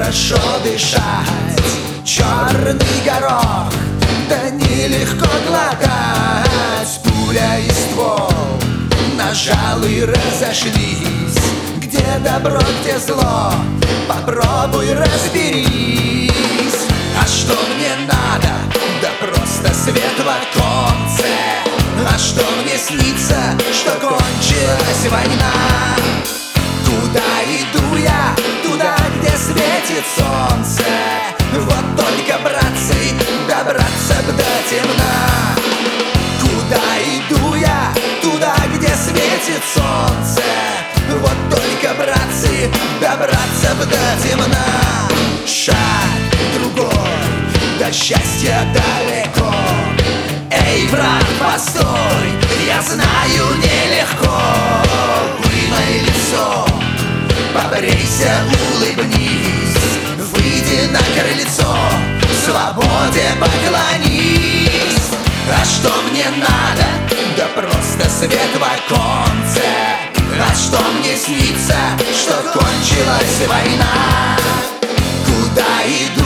хорошо дышать. Черный горох, да нелегко глотать. Пуля и ствол, нажал и разошлись. Где добро, где зло, попробуй разберись. А что мне надо? Да просто свет в оконце. А что мне снится? Что кончилась война. Куда иду я? Туда, где светит солнце. Вот только, братцы, добраться б до темна. Куда иду я? Туда, где светит солнце. Вот только, братцы, добраться б до темна. Шаг другой, до счастья далеко. Эй, брат, постой, я знаю, нелегко. Вымой лицо, побрейся, улыбнись. Выйди на крыльцо, свободе поклонись. А что мне надо? Да просто свет в оконце. А что мне снится? Что кончилась война. Куда иду